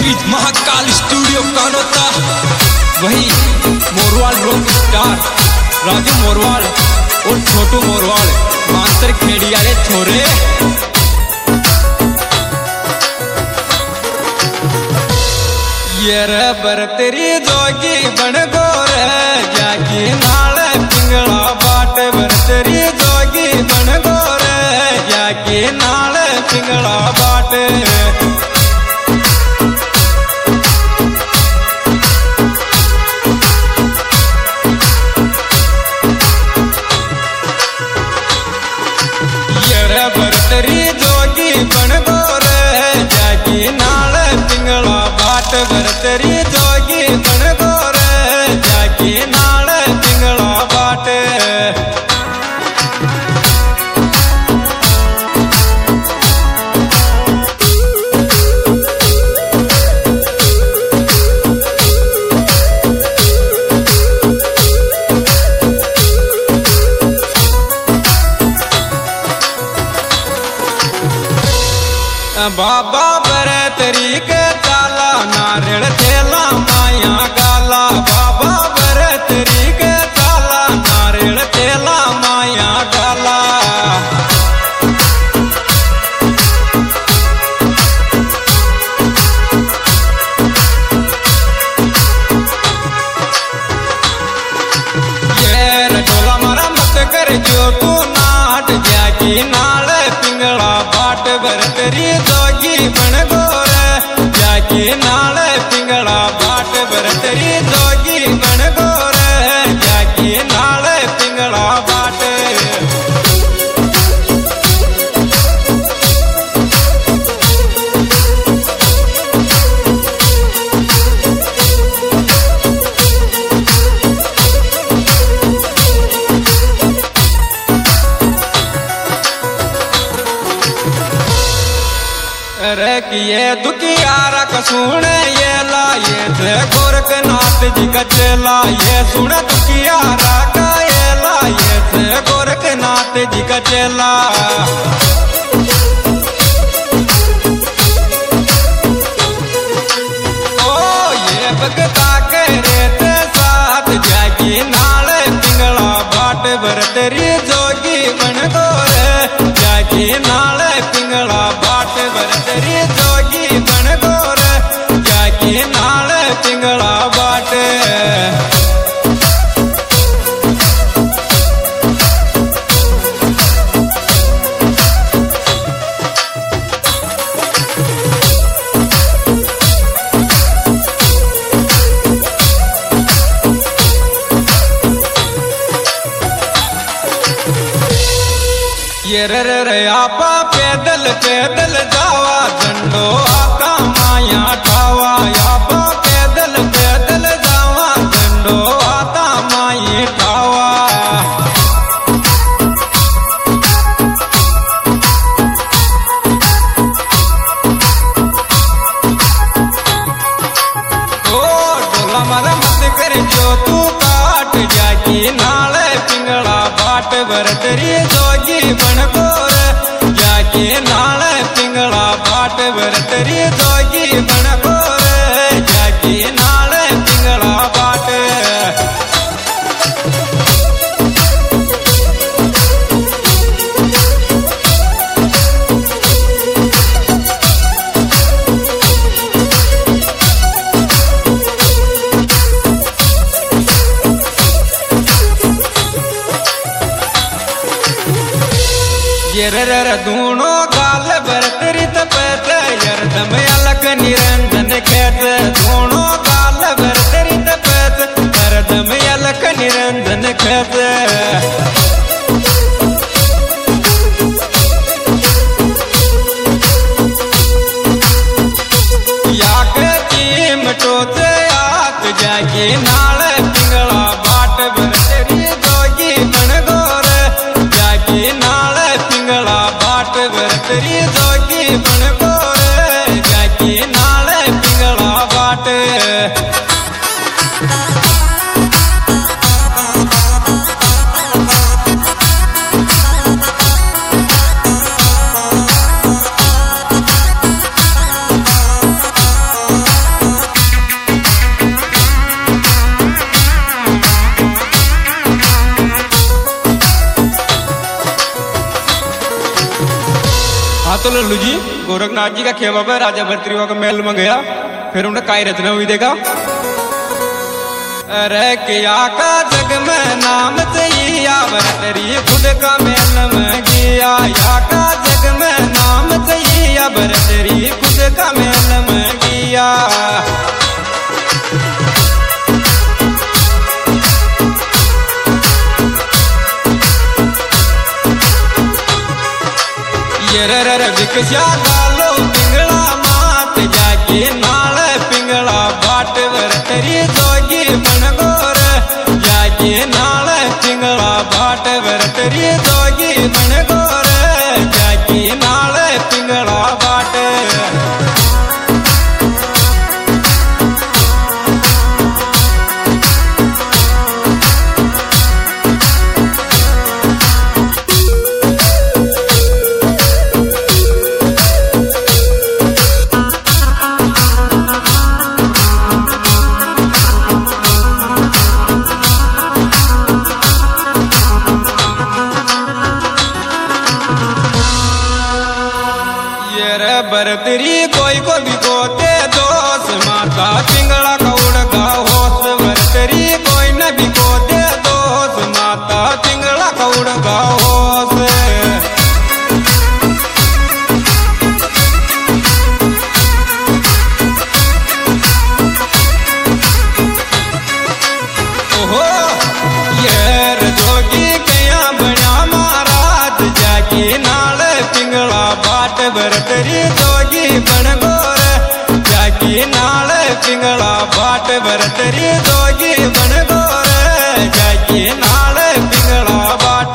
इस महाकाल स्टूडियो कानोता वही Morwal rock star Raju Morwal और छोटू मोरवाल मांतर खेड़ी वाले छोरे। ये बर तेरी जोगी बन गोर जाकी नाल पिंगला बाट बर तेरी जोगी बन गोर जाकी नाल पिंगला बाट। बरतरी जोगी बन गोर जागी नाल पिंगला बाट बरतरी जोगी बन गोर जागी नाल पिंगला बाट। बाबा बरतरी के ताला नारियल थेला माया गाला बाबा बरतरी के ताला नारियल थेला माया गाला। ये रटोला मारा मत कर जो तू नाट जाकी नाल पिंगला बाट बरतरी जोगी बन गोर जाकी नाल पिंगला बाट बरतरी जोगी बन गोर जाकी नाल पिंगला बाट। ये दुखियारा का सुन ये ला ये थे गोरखनाथ जी का चेला ये सुन दुखियारा का ये ला ये थे गोरखनाथ जी का चेला। ओ ये भगता के रेते साथ जागी नाल पिंगला बाट बरतरी जोगी बन गोर जागी नाल पिंगला बाट बरतरी जोगी बन गोर जाकी नाल पिंगला बाट। ये रे आपा पैदल पैदल जावा झंडो आका माया ठावा आपा पैदल पैदल जावा झंडो आका माई ठावा। ओ डोला मारा मत कर जो तू काट जाकी नाल पिंगला बाट बरतरी जोगी बन गोर जाकी नाल पिंगला बाट बरतरी जोगी बन गोर जाकी नाल पिंगला बाट। ये दूनो गाल बरतरी तपत यरदम अलग निरंजन खेत दूनो गाल बरतरी तपत यरदम अलग निरंजन खेत। याक कीम टोते आक जागी नाल पिंगला बाट बरतरी जोगी बन गोर जागी नाल पिंगला बाट बरतरी जोगी बन गोर जाकी नाल पिंगला बाट। हाँ तो लल्लू जी गोरखनाथ जी का खेमा पर राजा भर्तृहरि का महल में गया, फिर उन्हें काय रचना हुई देखा। अरे किया का जग में नाम चाहिए भरतरी खुद का महल में गया, या का जग में नाम चाहिए भरतरी खुद का महल में गया। ये रे विकसिया गालो पिंगला मात जाके नाल पिंगला बाट भरतरी जोगी बन गोर, जाके नाल पिंगला बाट भरतरी जोगी बन गोर, जाके नाल पिंगला बाट। भरतरी कोई को भी कोते दोष माता पिंगला कौड़ का होश, भरतरी कोई न भी कोते दोष माता पिंगला कौड़ का होश। ओहो ये जोगी कया बना महाराज जाके नाल पिंगला बाट भरतरी जोगी बन गोर, जाकी नाल पिंगला बाट भरतरी जोगी बन गोर, जाकी नाल पिंगला बाट।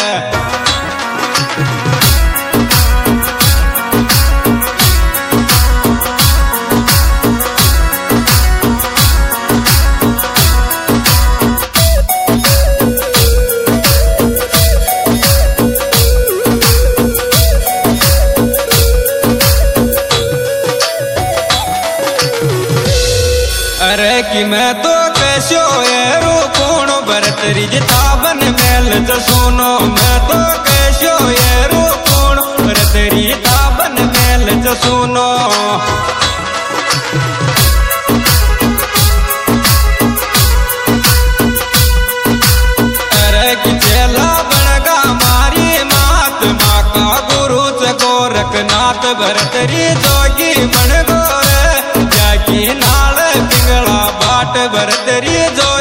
अरे कि मैं तो कैसो रू कौन भरतरी जिताबन मेल तो सुनो, मैं तो कैसो रू कौन भरतरी ताबन मेल तो सुनो। अरे कि चेला बनगा मारी मात माँ का गुरु से गोरखनाथ भरतरी जोगी बन गोर, जाकी नाल पिंगला बाट भरतरी जो